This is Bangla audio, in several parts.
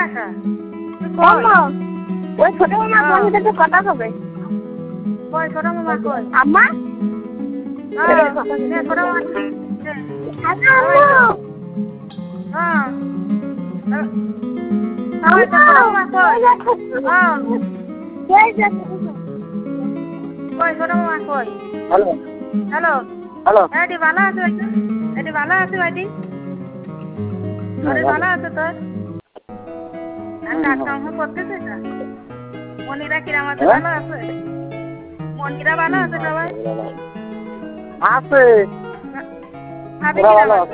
আসা ওই ছোট মামা ফোন দিতে কথা হবে কই ছোট মামা কই আম্মা ছোট মামা হ্যালো হ্যাঁ ছোট মামা কই কই ছোট মামা কই হ্যালো হ্যালো হ্যালো এটি ভালো আছে এটি ভালো আছে ভাইটি আরে ভালো আছে তোর আর কাজ করতেছে না মনিরা কিরাম আছে ভালো আছে মনিরা ভালো আছে সবাই আছে ভাবি ওরা কিরাম ভালো আছে আছে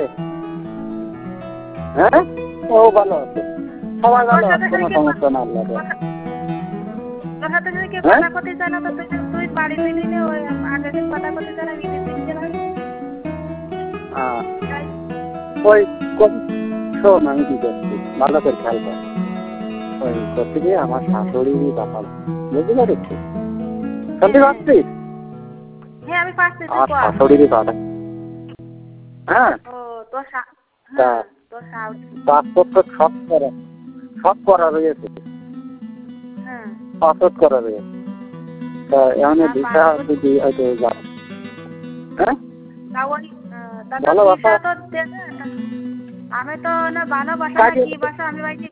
হ্যাঁ ও ভালো আছে সবাই ভালো আছে কোনো সমস্যা না আল্লাহ তোর সাথে যদি কেউ কথা করতে চায় না তো তুই বাড়ি দিলি না ওই আগের দিন কথা করতে চায় না নিজের দিন গেলাম ওই শোন আমি কি করছি ভালো করে খেয়াল কর ওই করতে গিয়ে আমার শাশুড়ি বাবা বুঝতে পারছি শুনতে পাচ্ছিস হ্যাঁ আমি পাচ্ছি আমার শাশুড়িরই বাবা হ্যাঁ ও তোর পাসপোর্ট তো সব করা রয়েছে পাসপোর্ট করা রয়েছে তা এমন ভিসা যদি হয়তো যাবে হ্যাঁ ভালো বাসা আমি তো না ভালোবাসা কি বাসা আমি ভাই